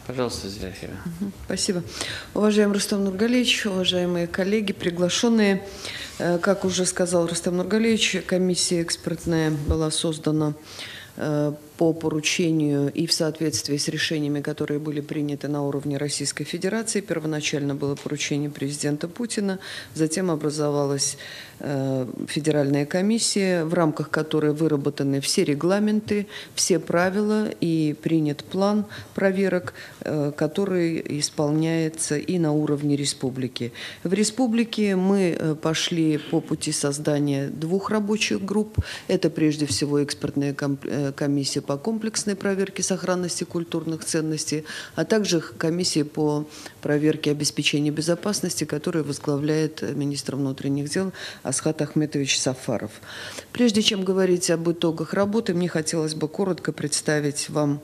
Пожалуйста, Зинаида. Спасибо. Уважаемый Рустам Нургалиевич, уважаемые коллеги, приглашенные, как уже сказал Рустам Нургалиевич, комиссия экспертная была создана по поручению и в соответствии с решениями, которые были приняты на уровне Российской Федерации. Первоначально было поручение президента Путина, затем образовалась федеральная комиссия, в рамках которой выработаны все регламенты, все правила и принят план проверок, который исполняется и на уровне республики. В республике мы пошли по пути создания двух рабочих групп. Это прежде всего экспертная комиссия по комплексной проверке сохранности культурных ценностей, а также комиссия по проверке обеспечения безопасности, которую возглавляет министр внутренних дел Асхат Ахметович Сафаров. Прежде чем говорить об итогах работы, мне хотелось бы коротко представить вам,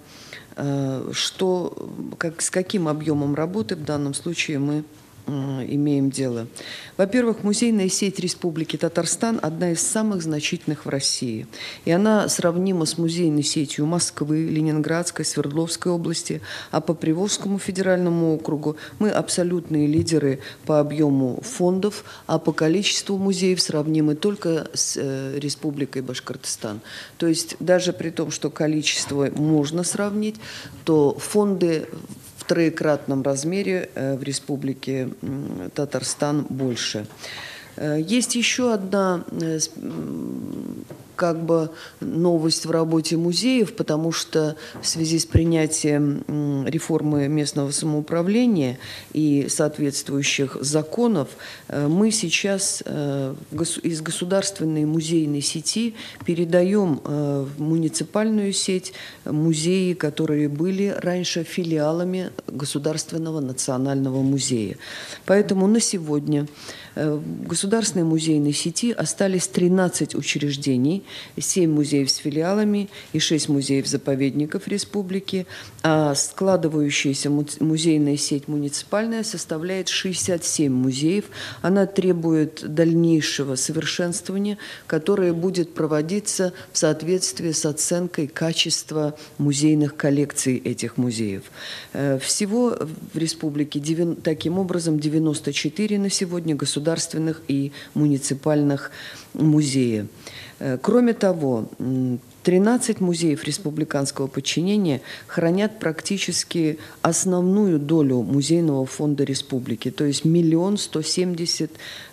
с каким объемом работы в данном случае мы имеем дело. Во-первых, музейная сеть Республики Татарстан одна из самых значительных в России. И она сравнима с музейной сетью Москвы, Ленинградской, Свердловской области, а по Приволжскому федеральному округу мы абсолютные лидеры по объему фондов, а по количеству музеев сравнимы только с Республикой Башкортостан. То есть даже при том, что количество можно сравнить, то фонды в троекратном размере в Республике Татарстан больше. Есть еще одна новость в работе музеев, потому что в связи с принятием реформы местного самоуправления и соответствующих законов мы сейчас из государственной музейной сети передаем в муниципальную сеть музеи, которые были раньше филиалами Государственного национального музея. Поэтому на сегодня в государственной музейной сети остались 13 учреждений, 7 музеев с филиалами и 6 музеев-заповедников республики, а складывающаяся музейная сеть муниципальная составляет 67 музеев. Она требует дальнейшего совершенствования, которое будет проводиться в соответствии с оценкой качества музейных коллекций этих музеев. Всего в республике таким образом 94 на сегодня государственных и муниципальных музея. Кроме того, 13 музеев республиканского подчинения хранят практически основную долю музейного фонда республики, то есть 1 170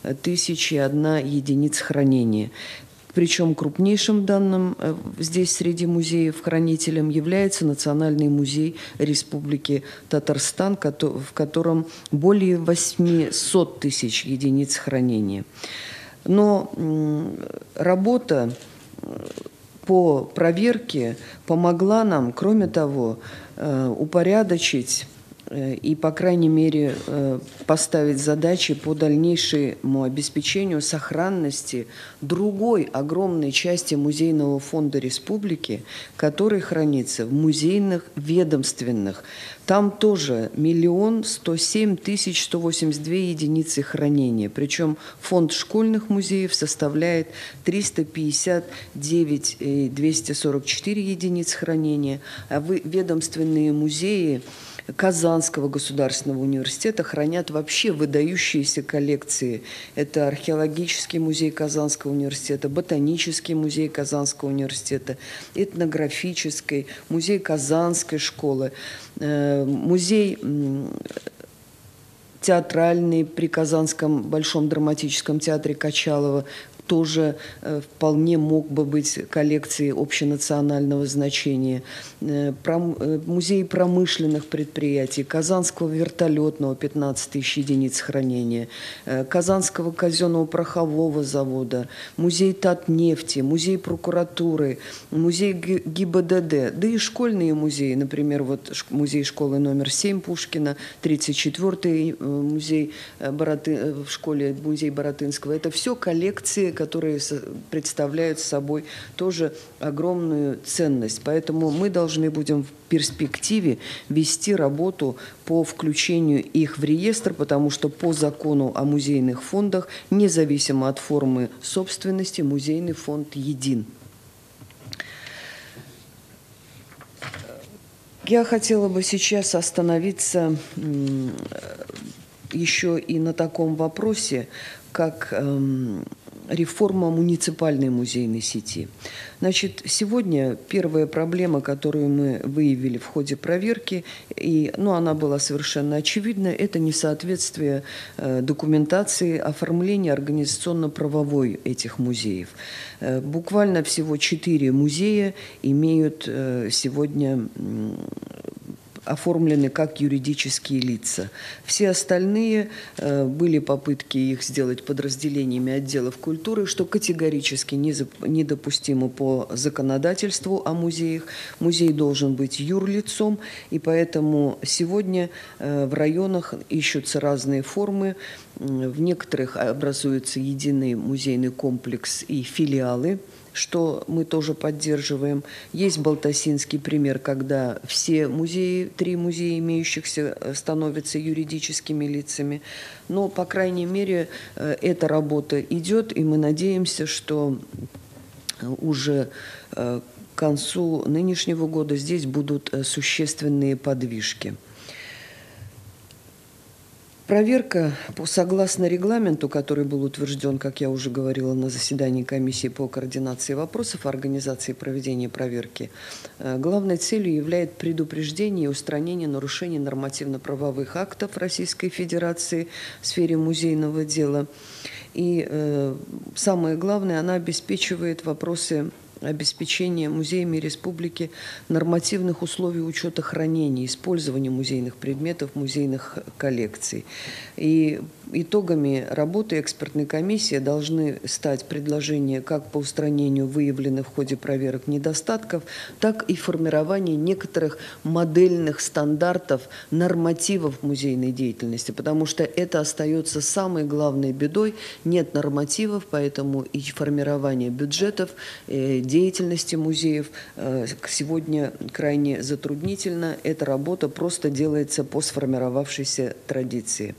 001 единиц хранения. Причем крупнейшим данным здесь среди музеев хранителем является Национальный музей Республики Татарстан, в котором более 800 000 единиц хранения. Но работа по проверке помогла нам, кроме того, упорядочить и, по крайней мере, поставить задачи по дальнейшему обеспечению сохранности другой огромной части музейного фонда республики, который хранится в музейных ведомственных. Там тоже 1 107 182 единицы хранения. Причем фонд школьных музеев составляет 359 244 единиц хранения, а ведомственные музеи Казанского государственного университета хранят вообще выдающиеся коллекции. Это археологический музей Казанского университета, ботанический музей Казанского университета, этнографический, музей Казанской школы, музей театральный при Казанском Большом драматическом театре Качалова, тоже вполне мог бы быть коллекцией общенационального значения. Музей промышленных предприятий, Казанского вертолетного 15 000 единиц хранения, Казанского казенного порохового завода, музей Татнефти, музей прокуратуры, музей ГИБДД, да и школьные музеи, например, вот музей школы номер 7 Пушкина, 34-й музей в школе музей Баратынского. Это все коллекции, которые представляют собой тоже огромную ценность. Поэтому мы должны будем в перспективе вести работу по включению их в реестр, потому что по закону о музейных фондах, независимо от формы собственности, музейный фонд един. Я хотела бы сейчас остановиться еще и на таком вопросе, как реформа муниципальной музейной сети. Значит, сегодня первая проблема, которую мы выявили в ходе проверки, она была совершенно очевидна, это несоответствие документации, оформления организационно-правовой этих музеев. Буквально всего 4 музея имеют сегодня оформлены как юридические лица. Все остальные были попытки их сделать подразделениями отделов культуры, что категорически недопустимо по законодательству о музеях. Музей должен быть юрлицом, и поэтому сегодня в районах ищутся разные формы. В некоторых образуется единый музейный комплекс и филиалы, что мы тоже поддерживаем. Есть балтасинский пример, когда все музеи, 3 музея имеющихся, становятся юридическими лицами. Но, по крайней мере, эта работа идет, и мы надеемся, что уже к концу нынешнего года здесь будут существенные подвижки. Проверка согласно регламенту, который был утвержден, как я уже говорила, на заседании комиссии по координации вопросов организации и проведения проверки, главной целью является предупреждение и устранение нарушений нормативно-правовых актов Российской Федерации в сфере музейного дела. И самое главное, она обеспечивает вопросы обеспечения музеями республики нормативных условий учета хранения, использования музейных предметов, музейных коллекций. И итогами работы экспертной комиссии должны стать предложения как по устранению выявленных в ходе проверок недостатков, так и формирование некоторых модельных стандартов, нормативов музейной деятельности, потому что это остается самой главной бедой. Нет нормативов, поэтому и формирование бюджетов, деятельности музеев сегодня крайне затруднительно. Эта работа просто делается по сформировавшейся традиции.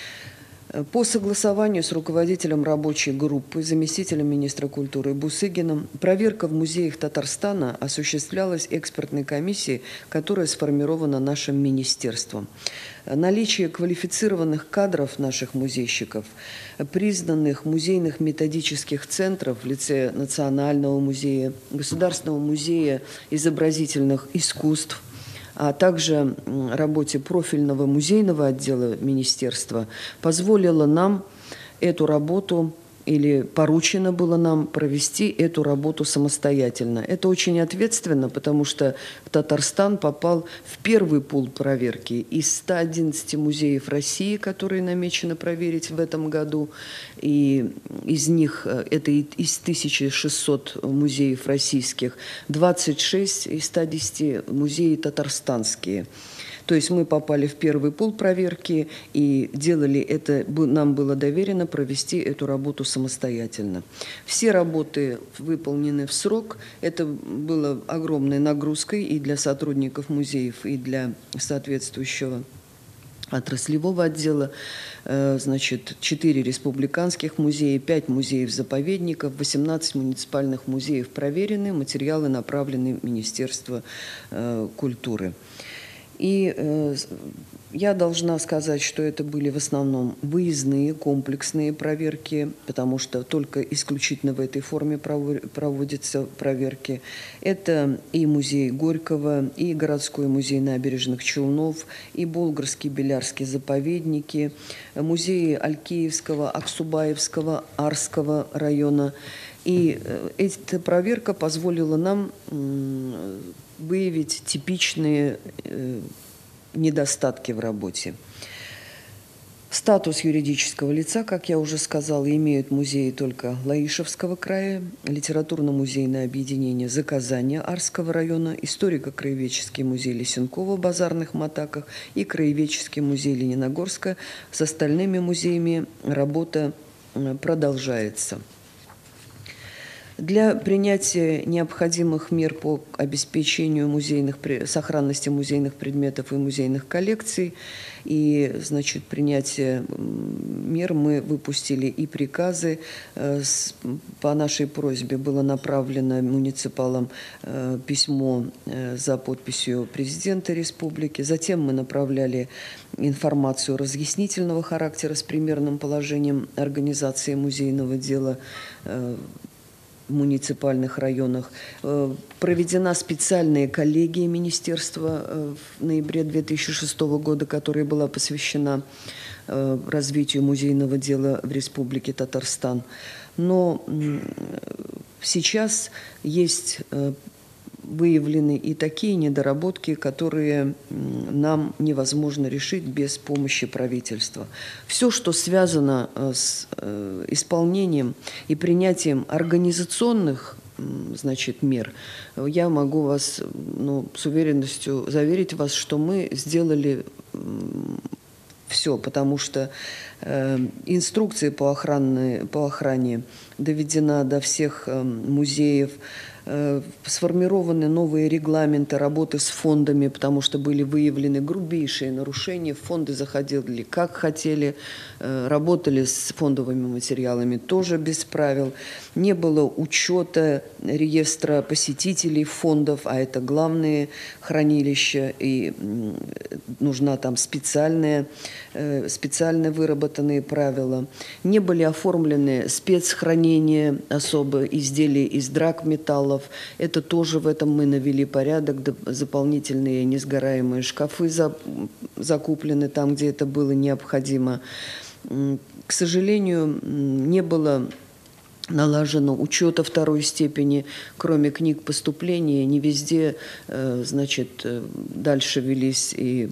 По согласованию с руководителем рабочей группы, заместителем министра культуры Бусыгиным, проверка в музеях Татарстана осуществлялась экспертной комиссией, которая сформирована нашим министерством. Наличие квалифицированных кадров наших музейщиков, признанных музейных методических центров в лице Национального музея, Государственного музея изобразительных искусств, а также работе профильного музейного отдела министерства, позволило нам эту работу, или поручено было нам провести эту работу самостоятельно. Это очень ответственно, потому что Татарстан попал в первый пул проверки из 111 музеев России, которые намечено проверить в этом году. И из них, это из 1600 музеев российских, 26 из 110 музеи татарстанские. То есть мы попали в первый пул проверки и делали это, нам было доверено провести эту работу самостоятельно. Все работы выполнены в срок. Это было огромной нагрузкой и для сотрудников музеев, и для соответствующего отраслевого отдела. Значит, 4 республиканских музея, 5 музеев-заповедников, 18 муниципальных музеев проверены, материалы направлены в Министерство культуры. И я должна сказать, что это были в основном выездные, комплексные проверки, потому что только исключительно в этой форме проводятся проверки. Это и музей Горького, и городской музей набережных Челнов, и Болгарский, Белярский заповедники, музеи Алькеевского, Аксубаевского, Арского района. И эта проверка позволила нам выявить типичные недостатки в работе. Статус юридического лица, как я уже сказала, имеют музеи только Лаишевского края, литературно-музейное объединение «Заказания» Арского района, историко-краеведческий музей Лисенкова в Базарных Матаках и краеведческий музей Лениногорска. С остальными музеями работа продолжается. Для принятия необходимых мер по обеспечению сохранности музейных предметов и музейных коллекций и, значит, принятия мер мы выпустили и приказы. По нашей просьбе было направлено муниципалам письмо за подписью президента республики. Затем мы направляли информацию разъяснительного характера с примерным положением организации музейного дела в муниципальных районах. Проведена специальная коллегия министерства в ноябре 2006 года, которая была посвящена развитию музейного дела в Республике Татарстан. Но сейчас есть выявлены и такие недоработки, которые нам невозможно решить без помощи правительства. Все, что связано с исполнением и принятием организационных, значит, мер, я могу вас, с уверенностью заверить вас, что мы сделали все, потому что инструкция по охране доведена до всех музеев, сформированы новые регламенты работы с фондами, потому что были выявлены грубейшие нарушения. Фонды заходили как хотели, работали с фондовыми материалами тоже без правил. Не было учета реестра посетителей фондов, а это главные хранилища, и нужна там специально выработанные правила. Не были оформлены спецхранения особо изделий из драгметаллов. Это тоже в этом мы навели порядок. Дополнительные несгораемые шкафы закуплены там, где это было необходимо. К сожалению, не было налажено учета второй степени, кроме книг поступления. Не везде, значит, дальше велись и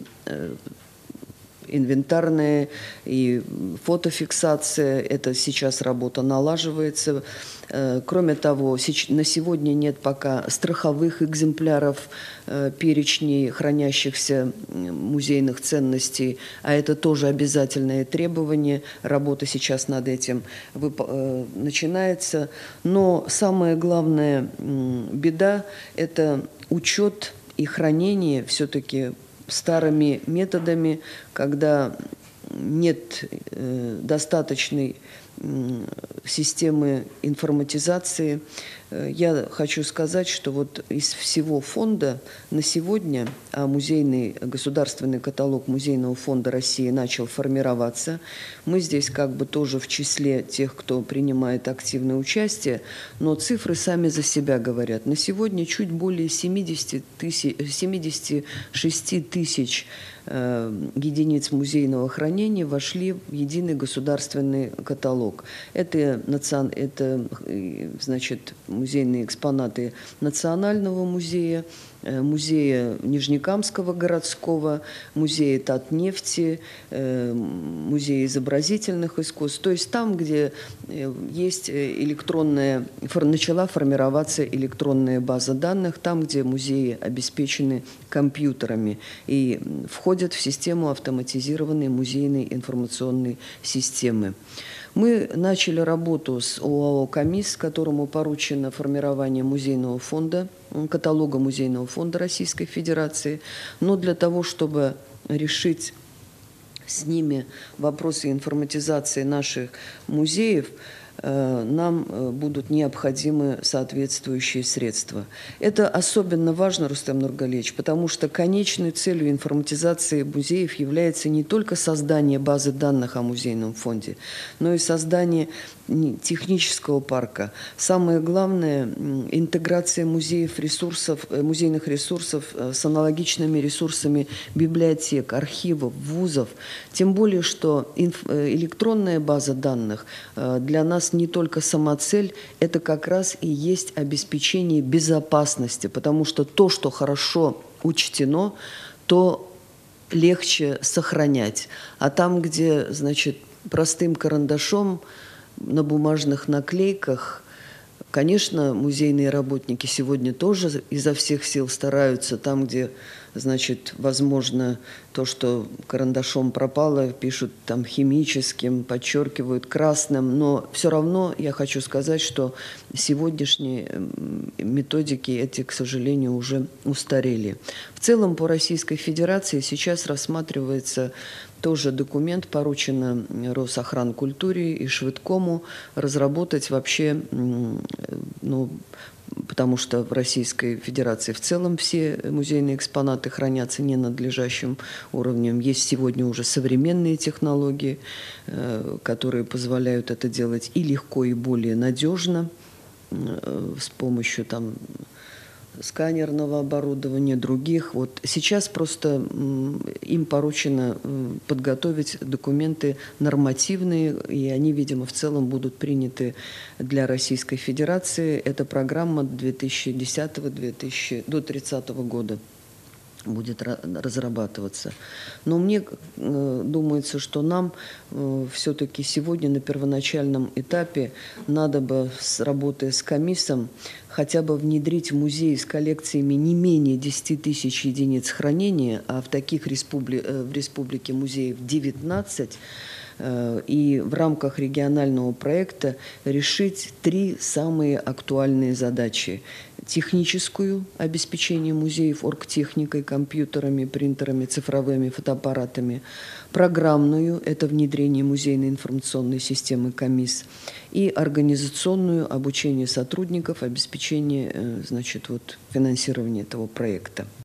инвентарная, и фотофиксация. Это сейчас работа налаживается. Кроме того, на сегодня нет пока страховых экземпляров перечней хранящихся музейных ценностей, а это тоже обязательное требование. Работа сейчас над этим начинается. Но самая главная беда – это учет и хранение все-таки старыми методами, когда нет достаточной системы информатизации. Я хочу сказать, что вот из всего фонда на сегодня, а государственный каталог Музейного фонда России начал формироваться, мы здесь как бы тоже в числе тех, кто принимает активное участие, но цифры сами за себя говорят. На сегодня чуть более 76 тысяч единиц музейного хранения вошли в единый государственный каталог. Это значит, музейные экспонаты Национального музея, музея Нижнекамского городского, музея Татнефти, музея изобразительных искусств. То есть там, где есть начала формироваться электронная база данных, там, где музеи обеспечены компьютерами и входят в систему автоматизированной музейной информационной системы. Мы начали работу с ОАО «Камис», которому поручено формирование музейного фонда, каталога Музейного фонда Российской Федерации. Но для того, чтобы решить с ними вопросы информатизации наших музеев, нам будут необходимы соответствующие средства. Это особенно важно, Рустем Нургалиевич, потому что конечной целью информатизации музеев является не только создание базы данных о музейном фонде, но и создание технического парка. Самое главное – интеграция музейных ресурсов с аналогичными ресурсами библиотек, архивов, вузов. Тем более, что электронная база данных для нас не только самоцель, это как раз и есть обеспечение безопасности, потому что то, что хорошо учтено, то легче сохранять. А там, где, значит, простым карандашом на бумажных наклейках, конечно, музейные работники сегодня тоже изо всех сил стараются там, где значит, возможно, то, что карандашом пропало, пишут там химическим, подчеркивают красным, но все равно я хочу сказать, что сегодняшние методики эти, к сожалению, уже устарели. В целом по Российской Федерации сейчас рассматривается тоже документ, поручено Росохранкультуре и Швидкому разработать вообще, ну, потому что в Российской Федерации в целом все музейные экспонаты хранятся ненадлежащим уровнем. Есть сегодня уже современные технологии, которые позволяют это делать и легко, и более надежно с помощью там сканерного оборудования, других. Вот сейчас просто им поручено подготовить документы нормативные, и они, видимо, в целом будут приняты для Российской Федерации. Эта программа 2010 до 2030 года будет разрабатываться. Но мне думается, что нам все-таки сегодня на первоначальном этапе надо бы, работая с комиссом, хотя бы внедрить в музей с коллекциями не менее 10 тысяч единиц хранения, а в таких в республике музеев 19, и в рамках регионального проекта решить 3 самые актуальные задачи. Техническую – обеспечение музеев оргтехникой, компьютерами, принтерами, цифровыми фотоаппаратами. Программную – это внедрение музейной информационной системы КОМИС. И организационную – обучение сотрудников, обеспечение, значит, вот, финансирования этого проекта.